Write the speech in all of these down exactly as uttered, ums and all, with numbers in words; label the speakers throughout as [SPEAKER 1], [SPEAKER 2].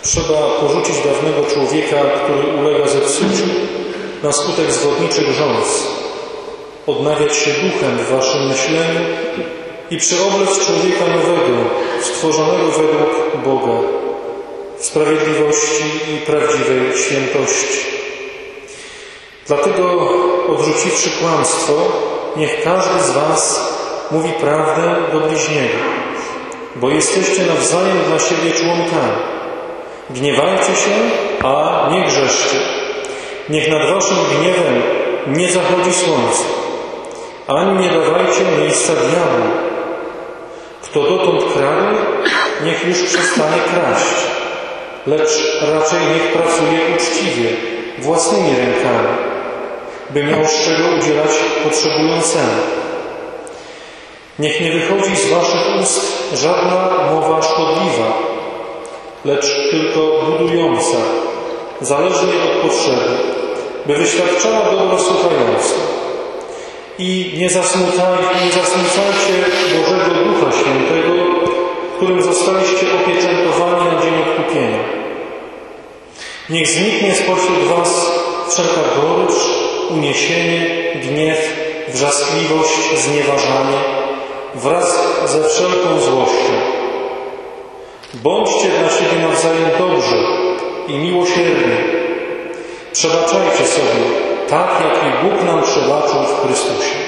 [SPEAKER 1] Trzeba porzucić dawnego człowieka, który ulega zepsuciu na skutek zwodniczych rządz, odnawiać się duchem w waszym myśleniu i przyoblec człowieka nowego, stworzonego według Boga, w sprawiedliwości i prawdziwej świętości. Dlatego, odrzuciwszy kłamstwo, niech każdy z was mówi prawdę do bliźniego, bo jesteście nawzajem dla siebie członkami. Gniewajcie się, a nie grzeszcie. Niech nad waszym gniewem nie zachodzi słońce, ani nie dawajcie miejsca diabłu. Kto dotąd kradł, niech już przestanie kraść, lecz raczej niech pracuje uczciwie, własnymi rękami, by miał z czego udzielać potrzebującemu. Niech nie wychodzi z waszych ust żadna mowa szkodliwa, lecz tylko budująca, zależnie od potrzeby, by wyświadczała dobro słuchającym. I nie zasmucajcie, nie zasmucajcie Bożego Ducha Świętego, którym zostaliście opieczętowani na dzień odkupienia. Niech zniknie spośród was wszelka gorycz, uniesienie, gniew, wrzaskliwość, znieważanie, wraz ze wszelką złością. Bądźcie dla siebie nawzajem dobrzy i miłosierni. Przebaczajcie sobie, tak jak i Bóg nam przebaczył w Chrystusie.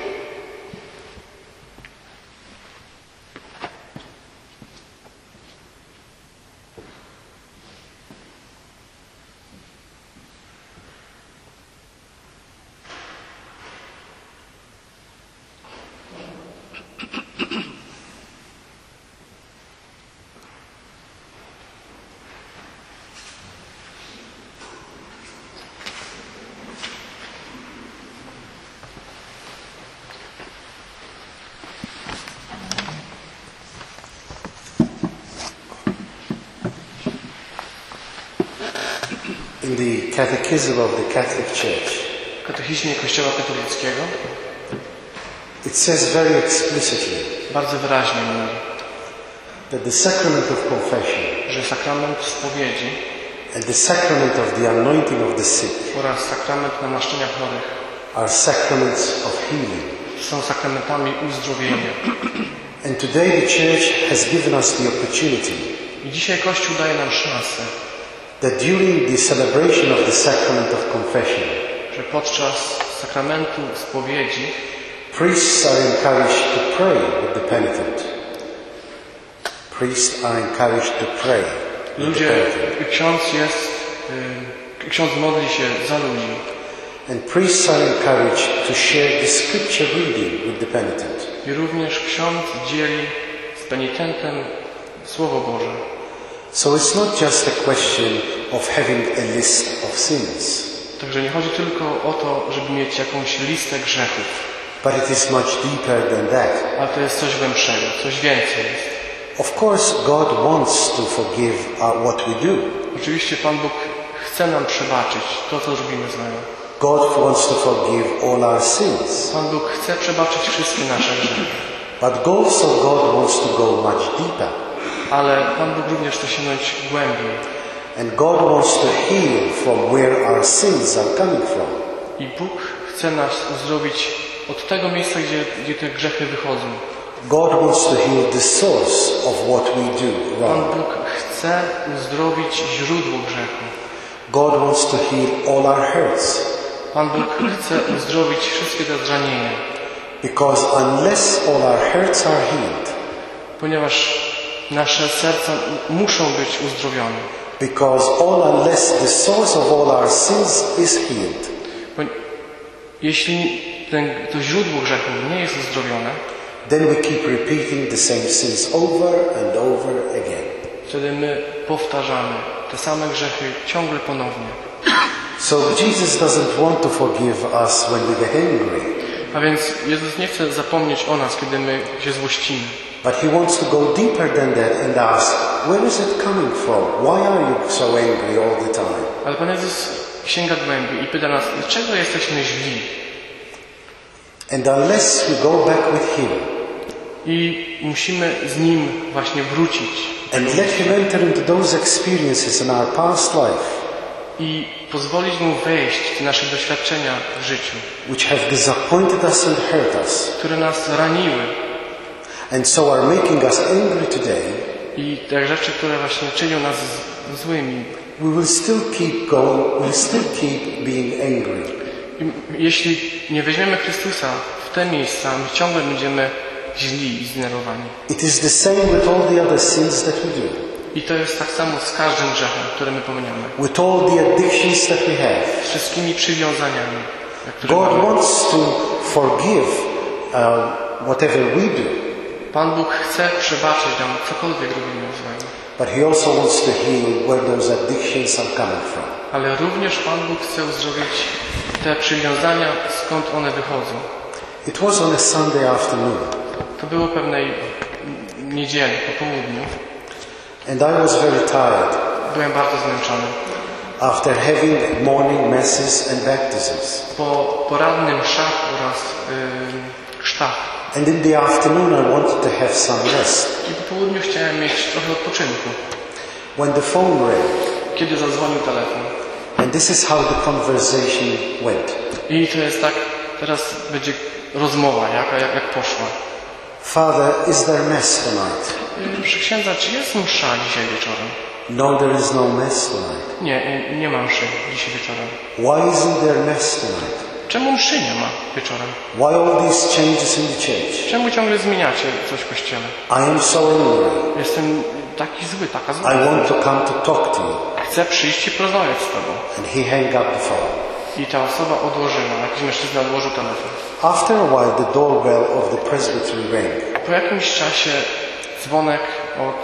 [SPEAKER 2] In the Catechism of the Catholic Church,
[SPEAKER 3] w katechizmie Kościoła katolickiego
[SPEAKER 2] it says very explicitly
[SPEAKER 3] bardzo wyraźnie mówi,
[SPEAKER 2] that the sacrament of confession
[SPEAKER 3] że sakrament spowiedzi
[SPEAKER 2] and the sacrament of the anointing of the sick
[SPEAKER 3] oraz sakrament namaszczenia chorych
[SPEAKER 2] are sacraments of healing.
[SPEAKER 3] są sakramentami uzdrowienia.
[SPEAKER 2] And today the Church has given us the opportunity
[SPEAKER 3] I dzisiaj Kościół daje nam szansę,
[SPEAKER 2] that during the celebration of the sacrament of confession,
[SPEAKER 3] że podczas sakramentu spowiedzi
[SPEAKER 2] priests are encouraged to pray with the penitent. Priests are encouraged to pray with the
[SPEAKER 3] ludzie,
[SPEAKER 2] penitent.
[SPEAKER 3] ksiądz jest, y, ksiądz modli się za ludzi.
[SPEAKER 2] And priests are encouraged to share the scripture reading with the penitent.
[SPEAKER 3] I również ksiądz dzieli z penitentem Słowo Boże.
[SPEAKER 2] So it's not just a question of having a list of sins,
[SPEAKER 3] Także nie chodzi tylko o to, żeby mieć jakąś listę grzechów,
[SPEAKER 2] but it is much deeper than that.
[SPEAKER 3] ale to jest coś głębszego, coś więcej jest.
[SPEAKER 2] Of course, God wants to forgive uh, what we do.
[SPEAKER 3] Oczywiście Pan Bóg chce nam przebaczyć to, co robimy z Nim.
[SPEAKER 2] God wants to forgive all our sins.
[SPEAKER 3] Pan Bóg chce przebaczyć wszystkie nasze grzechy.
[SPEAKER 2] But also God wants to go much deeper.
[SPEAKER 3] Ale Pan Bóg również chce sięgnąć głębiej.
[SPEAKER 2] And God wants to heal from where our sins are coming from.
[SPEAKER 3] I Bóg chce nas uzdrowić od tego miejsca, gdzie, gdzie te grzechy wychodzą.
[SPEAKER 2] God wants to heal the source of what we do
[SPEAKER 3] Pan
[SPEAKER 2] wrong.
[SPEAKER 3] Bóg chce uzdrowić źródło grzechu.
[SPEAKER 2] God wants to heal all our hurts.
[SPEAKER 3] Pan Bóg chce uzdrowić wszystkie te zranienia.
[SPEAKER 2] Because unless all our hurts are healed,
[SPEAKER 3] Ponieważ nasze serca muszą być uzdrowione.
[SPEAKER 2] because all unless the source of all our sins is healed,
[SPEAKER 3] Jeśli ten, to źródło grzechu nie jest uzdrowione,
[SPEAKER 2] then we keep repeating the same sins over and over again.
[SPEAKER 3] wtedy my powtarzamy te same grzechy ciągle ponownie.
[SPEAKER 2] So Jesus doesn't want to forgive us when we get angry,
[SPEAKER 3] A więc Jezus nie chce zapomnieć o nas, kiedy my się złościmy.
[SPEAKER 2] but He wants to go deeper than that and ask, where is it coming from? Why are you so angry all the time?
[SPEAKER 3] Ale Pan Jezus sięga głębiej i pyta nas, dlaczego jesteśmy źli?
[SPEAKER 2] And unless we go back with Him,
[SPEAKER 3] I musimy z Nim właśnie wrócić.
[SPEAKER 2] And let Him enter into those experiences in our past life,
[SPEAKER 3] i pozwolić Mu wejść w nasze doświadczenia w życiu,
[SPEAKER 2] which have disappointed us and hurt us,
[SPEAKER 3] które nas raniły
[SPEAKER 2] and so are making us angry today.
[SPEAKER 3] i te rzeczy, które właśnie czynią nas z- złymi.
[SPEAKER 2] We will still keep going, we'll still keep being angry.
[SPEAKER 3] I jeśli nie weźmiemy Chrystusa w te miejsca, my ciągle będziemy źli i zdenerwowani.
[SPEAKER 2] It is the same with all the other sins that we do,
[SPEAKER 3] I to jest tak samo z każdym grzechem, który my popełniamy.
[SPEAKER 2] with all the addictions that we have.
[SPEAKER 3] Z wszystkimi przywiązaniami, które
[SPEAKER 2] God
[SPEAKER 3] mamy.
[SPEAKER 2] wants to forgive uh, whatever we do,
[SPEAKER 3] Pan Bóg chce przebaczyć nam cokolwiek robimy złego.
[SPEAKER 2] but He also wants to heal where those addictions are coming from.
[SPEAKER 3] Ale również Pan Bóg chce uzdrowić te przywiązania, skąd one wychodzą.
[SPEAKER 2] It was on a Sunday afternoon,
[SPEAKER 3] To było pewnej niedzieli, po południu.
[SPEAKER 2] and I was very tired
[SPEAKER 3] Byłem bardzo zmęczony.
[SPEAKER 2] after having morning masses and baptisms.
[SPEAKER 3] Po porannym mszach oraz yy, chrztach.
[SPEAKER 2] And in the afternoon I wanted to have some rest.
[SPEAKER 3] I po południu chciałem mieć trochę odpoczynku.
[SPEAKER 2] When the phone rang,
[SPEAKER 3] Kiedy zadzwonił telefon.
[SPEAKER 2] and this is how the conversation went.
[SPEAKER 3] I to jest tak, teraz będzie rozmowa, jaka jak, jak poszła.
[SPEAKER 2] Father, is there mass tonight?
[SPEAKER 3] Yy, Proszę księdza, czy jest msza dzisiaj wieczorem?
[SPEAKER 2] No, there is no mass tonight.
[SPEAKER 3] Nie, nie, nie ma mszy dzisiaj wieczorem.
[SPEAKER 2] Why isn't there mass tonight?
[SPEAKER 3] Czemu mszy nie ma wieczorem?
[SPEAKER 2] Why all these changes in the church?
[SPEAKER 3] Czemu ciągle zmieniacie coś w kościele?
[SPEAKER 2] I am so angry.
[SPEAKER 3] Jestem taki zły, taka zła.
[SPEAKER 2] I want to come to talk to you.
[SPEAKER 3] Chcę przyjść i porozmawiać z tobą.
[SPEAKER 2] And he hung up the phone.
[SPEAKER 3] I ta osoba odłożyła, jakiś mężczyzna odłożył telefon.
[SPEAKER 2] After a while, the doorbell of the presbytery rang.
[SPEAKER 3] Po jakimś czasie dzwonek od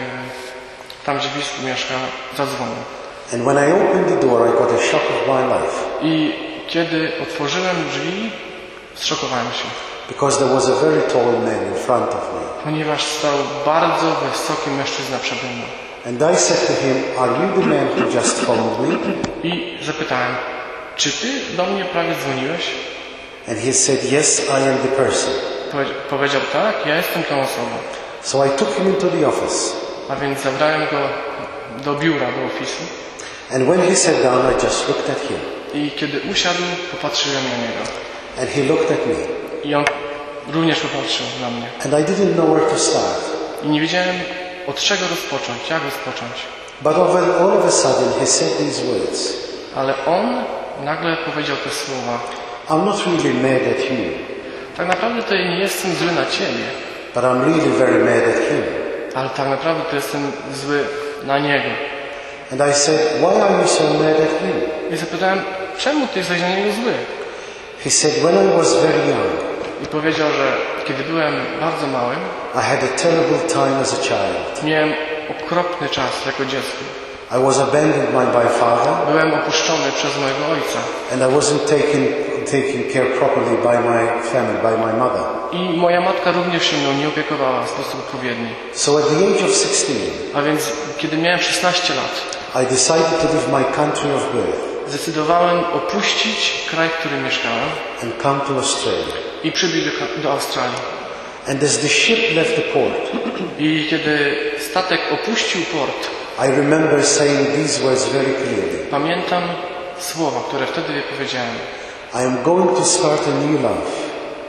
[SPEAKER 3] e, tam, gdzie biskup mieszka, zadzwonił.
[SPEAKER 2] And when I opened the door, I got a shock of my life.
[SPEAKER 3] I kiedy otworzyłem drzwi, zszokowałem się.
[SPEAKER 2] Because there was a very tall man in front of me.
[SPEAKER 3] Ponieważ stał bardzo wysoki mężczyzna przede mną.
[SPEAKER 2] And I said to him, are you the man who just phoned me?
[SPEAKER 3] I zapytałem, czy ty do mnie prawie dzwoniłeś?
[SPEAKER 2] And he said, yes, I am the person.
[SPEAKER 3] Powie- Powiedział, tak, ja jestem tą osobą.
[SPEAKER 2] So I took him into the office.
[SPEAKER 3] A więc zabrałem go do biura, do ofisu.
[SPEAKER 2] And when he sat down, I just looked at him.
[SPEAKER 3] I kiedy usiadł, popatrzyłem na niego.
[SPEAKER 2] And he looked at me.
[SPEAKER 3] I on również popatrzył na mnie.
[SPEAKER 2] And I didn't know where to start.
[SPEAKER 3] I nie wiedziałem, od czego rozpocząć, jak rozpocząć.
[SPEAKER 2] But all all of a sudden, he said these words.
[SPEAKER 3] Ale on nagle powiedział te słowa.
[SPEAKER 2] I'm not really mad at you,
[SPEAKER 3] Tak naprawdę to nie jestem zły na ciebie,
[SPEAKER 2] but I'm really very mad at him.
[SPEAKER 3] ale tak naprawdę to jestem zły na niego.
[SPEAKER 2] And I said, why are you so mad at him?
[SPEAKER 3] I zapytałem, czemu ty jesteś na niego zły?
[SPEAKER 2] He said, when I was very young,
[SPEAKER 3] I powiedział, że kiedy byłem bardzo małym,
[SPEAKER 2] I had a terrible time as a child.
[SPEAKER 3] miałem okropny czas jako dziecko.
[SPEAKER 2] I was abandoned by my father,
[SPEAKER 3] Byłem opuszczony przez mojego ojca
[SPEAKER 2] and I wasn't taken, taken care properly by my family, by my mother.
[SPEAKER 3] i moja matka również się mną nie opiekowała w sposób odpowiedni.
[SPEAKER 2] So at the age of sixteen,
[SPEAKER 3] A więc kiedy miałem szesnaście lat,
[SPEAKER 2] I decided to leave my country of birth
[SPEAKER 3] zdecydowałem opuścić kraj, w którym mieszkałem
[SPEAKER 2] and come to Australia.
[SPEAKER 3] i przybyć do, do Australii.
[SPEAKER 2] And as the ship left the port,
[SPEAKER 3] I kiedy statek opuścił port,
[SPEAKER 2] I remember saying these words very clearly.
[SPEAKER 3] pamiętam słowa, które wtedy wypowiedziałem.
[SPEAKER 2] I am going to start a new life.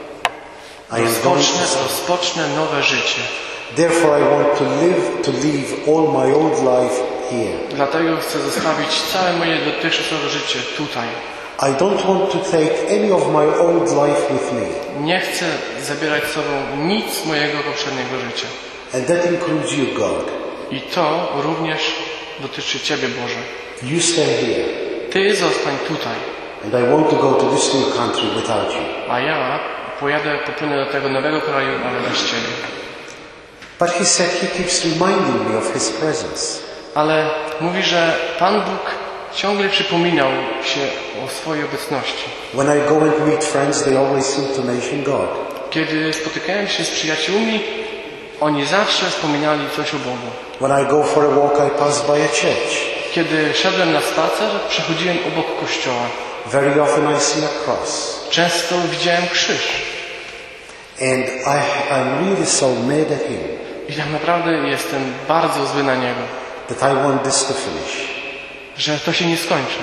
[SPEAKER 2] I am going
[SPEAKER 3] Rozpocznę,
[SPEAKER 2] to,
[SPEAKER 3] rozpocznę nowe życie.
[SPEAKER 2] therefore I want to live, to leave all my old life here.
[SPEAKER 3] Dlatego chcę zostawić całe moje dotychczasowe życie tutaj.
[SPEAKER 2] I don't want to take any of my old life with me.
[SPEAKER 3] Nie chcę zabierać z sobą nic z mojego poprzedniego życia.
[SPEAKER 2] And that includes you, God.
[SPEAKER 3] I to również dotyczy Ciebie, Boże.
[SPEAKER 2] You stay here.
[SPEAKER 3] Ty zostań tutaj,
[SPEAKER 2] And I want to go to this new country without you.
[SPEAKER 3] a ja pojadę, popłynę do tego nowego kraju, ale bez Ciebie.
[SPEAKER 2] But he said he keeps reminding me of his presence.
[SPEAKER 3] Ale mówi, że Pan Bóg ciągle przypominał się o swojej obecności.
[SPEAKER 2] When I go and meet friends, they always seem to mention God.
[SPEAKER 3] Kiedy spotykałem się z przyjaciółmi, oni zawsze wspominali coś o Bogu.
[SPEAKER 2] When I go for a walk, I pass by a church.
[SPEAKER 3] Kiedy szedłem na spacer, przechodziłem obok kościoła.
[SPEAKER 2] Very often I see a cross.
[SPEAKER 3] Często widziałem krzyż.
[SPEAKER 2] And I, I'm really so mad at him.
[SPEAKER 3] I tak naprawdę jestem bardzo zły na niego,
[SPEAKER 2] that I want this to finish.
[SPEAKER 3] że to się nie skończy.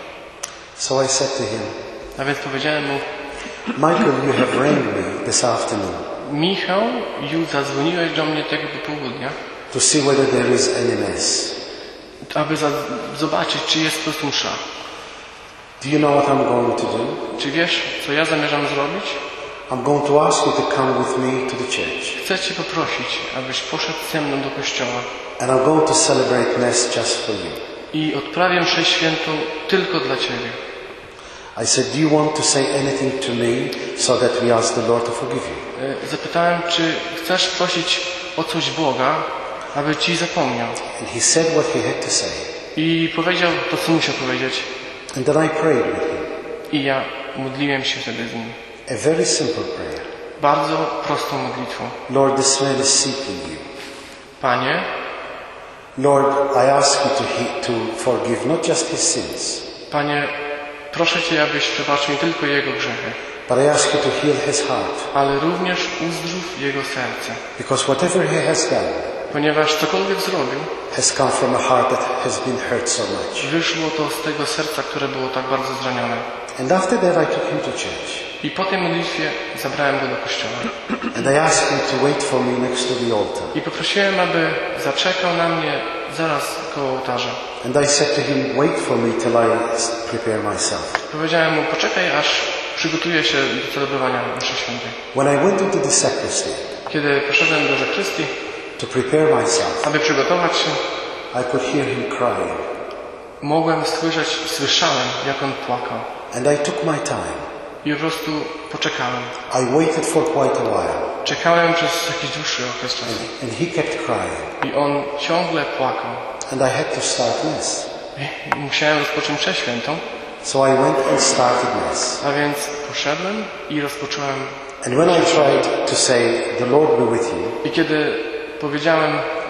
[SPEAKER 2] So I said to him,
[SPEAKER 3] A więc powiedziałem mu:
[SPEAKER 2] Michael, you have rang me this afternoon
[SPEAKER 3] Michał, już zadzwoniłeś do mnie tego popołudnia,
[SPEAKER 2] to see whether there is any mess.
[SPEAKER 3] aby za- zobaczyć, czy jest po prostu msza.
[SPEAKER 2] Do you know what I'm going to do?
[SPEAKER 3] Czy wiesz, co ja zamierzam zrobić?
[SPEAKER 2] I'm going to ask you to come with me to the church.
[SPEAKER 3] Chcę Cię poprosić, abyś poszedł ze mną do kościoła
[SPEAKER 2] And I'm going to celebrate Mass just for you.
[SPEAKER 3] i odprawię mszę świętą tylko dla Ciebie.
[SPEAKER 2] I said, do you want to say anything to me so that we ask the Lord to forgive you?
[SPEAKER 3] E, Zapytałem, czy chcesz prosić o coś Boga, aby Ci zapomniał.
[SPEAKER 2] And he said what he had to say.
[SPEAKER 3] I powiedział to, co musiał powiedzieć.
[SPEAKER 2] And then I prayed with him.
[SPEAKER 3] I ja modliłem się wtedy z nim.
[SPEAKER 2] A very simple prayer.
[SPEAKER 3] Bardzo prostą modlitwą.
[SPEAKER 2] Lord, this man is seeking you.
[SPEAKER 3] Panie,
[SPEAKER 2] Lord, I ask you to, he, to forgive not just his sins,
[SPEAKER 3] Panie, proszę Cię, abyś przebaczył nie tylko jego grzechy,
[SPEAKER 2] but I ask you to heal his heart.
[SPEAKER 3] ale również uzdrów jego serce.
[SPEAKER 2] Because whatever he has done
[SPEAKER 3] Ponieważ cokolwiek zrobił,
[SPEAKER 2] has come from a heart that has been hurt so much.
[SPEAKER 3] wyszło to z tego serca, które było tak bardzo zranione.
[SPEAKER 2] And after that I took him to church.
[SPEAKER 3] I po tej modlitwie zabrałem go do kościoła.
[SPEAKER 2] And I asked him to wait for me next to the altar.
[SPEAKER 3] I poprosiłem, aby zaczekał na mnie zaraz koło ołtarza.
[SPEAKER 2] And I said to him, wait for me till I prepare myself.
[SPEAKER 3] Powiedziałem mu: poczekaj, aż przygotuję się do celebrowania mszy świętej.
[SPEAKER 2] When I went into the sacristy
[SPEAKER 3] Kiedy poszedłem do zakrystii,
[SPEAKER 2] to prepare myself,
[SPEAKER 3] aby przygotować się,
[SPEAKER 2] I could hear him crying.
[SPEAKER 3] mogłem słyszeć, słyszałem, jak on płakał.
[SPEAKER 2] And I took my time.
[SPEAKER 3] I po prostu poczekałem.
[SPEAKER 2] I waited for quite a while.
[SPEAKER 3] Czekałem przez jakiś dłuższy okres czasu.
[SPEAKER 2] And he kept crying.
[SPEAKER 3] I on ciągle płakał.
[SPEAKER 2] And I had to start Mass.
[SPEAKER 3] I musiałem rozpocząć mszę świętą,
[SPEAKER 2] So I went and started Mass.
[SPEAKER 3] a więc poszedłem i rozpocząłem.
[SPEAKER 2] And when I tried to say, the Lord be with you,
[SPEAKER 3] I kiedy powiedziałem: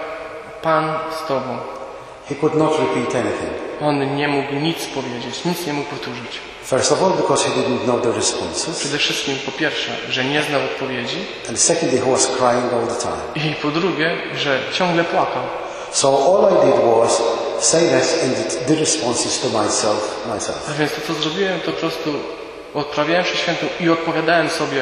[SPEAKER 3] Pan z Tobą,
[SPEAKER 2] he could not repeat anything.
[SPEAKER 3] on nie mógł nic powiedzieć, nic nie mógł powtórzyć.
[SPEAKER 2] First of all, because he didn't know the responses.
[SPEAKER 3] Przede wszystkim po pierwsze, że nie znał odpowiedzi,
[SPEAKER 2] And secondly, he was crying all the time.
[SPEAKER 3] i po drugie, że ciągle płakał.
[SPEAKER 2] So all I did was say this and the responses to myself, myself.
[SPEAKER 3] A więc to, co zrobiłem, to po prostu odprawiałem mszę świętą i odpowiadałem sobie,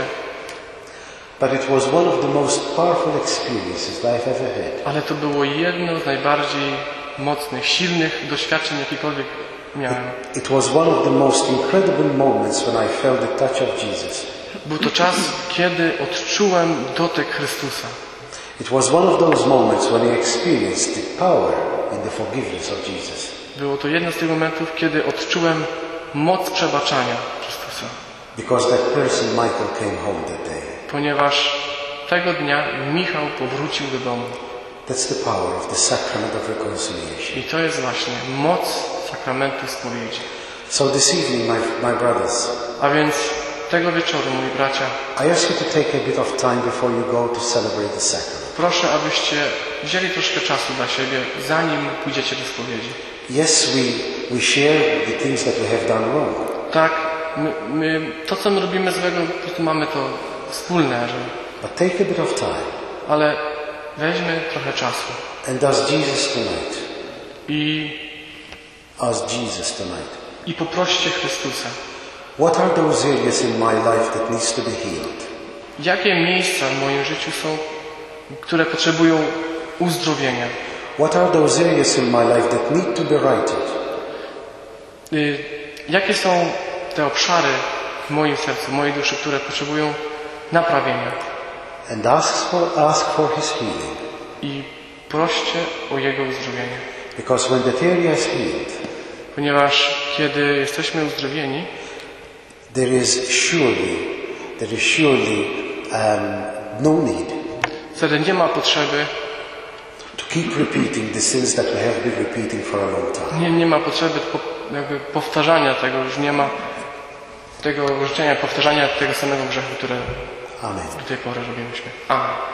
[SPEAKER 2] But it was one of the most powerful experiences that I've ever had.
[SPEAKER 3] ale to było jedno z najbardziej mocnych, silnych doświadczeń, jakikolwiek miałem.
[SPEAKER 2] It was one of the most incredible moments when I felt the touch of Jesus.
[SPEAKER 3] Był to czas, kiedy odczułem dotyk Chrystusa.
[SPEAKER 2] It was one of those moments when I experienced the power in the forgiveness of Jesus.
[SPEAKER 3] Było to jedno z tych momentów, kiedy odczułem moc przebaczania Chrystusa.
[SPEAKER 2] Because that person, Michael, came home that day.
[SPEAKER 3] Ponieważ tego dnia Michał powrócił do domu.
[SPEAKER 2] That's the power of the sacrament of reconciliation.
[SPEAKER 3] I to jest właśnie moc sakramentu spowiedzi.
[SPEAKER 2] So this evening, my, my brothers,
[SPEAKER 3] A więc tego wieczoru, moi bracia,
[SPEAKER 2] I ask you to take a bit of time before you go to celebrate the sacrament.
[SPEAKER 3] proszę, abyście wzięli troszkę czasu dla siebie, zanim pójdziecie do spowiedzi.
[SPEAKER 2] Yes, we, we share the things that we have done wrong.
[SPEAKER 3] Tak, my, my, to co my robimy złego, po prostu mamy to wspólne, że,
[SPEAKER 2] But take a bit of time
[SPEAKER 3] ale weźmy trochę czasu
[SPEAKER 2] and ask Jesus tonight.
[SPEAKER 3] i,
[SPEAKER 2] Ask Jesus tonight.
[SPEAKER 3] i poproście Chrystusa.
[SPEAKER 2] What are those areas in my life that needs to be healed?
[SPEAKER 3] Jakie miejsca w moim życiu są, które potrzebują uzdrowienia?
[SPEAKER 2] What are those areas in my life that need to be righted?
[SPEAKER 3] Y, Jakie są te obszary w moim sercu, w mojej duszy, które potrzebują naprawienia?
[SPEAKER 2] And ask for, ask for His healing.
[SPEAKER 3] I proście o Jego uzdrowienie.
[SPEAKER 2] Because when that area is healed,
[SPEAKER 3] Ponieważ kiedy jesteśmy uzdrowieni,
[SPEAKER 2] there is surely, there is surely um, no need
[SPEAKER 3] wtedy nie ma potrzeby,
[SPEAKER 2] to keep repeating the sins that we have been repeating for a long time.
[SPEAKER 3] nie, nie ma potrzeby po, jakby powtarzania tego, już nie ma tego życzenia powtarzania tego samego grzechu, które
[SPEAKER 2] Amen.
[SPEAKER 3] do tej pory robiliśmy. Amen.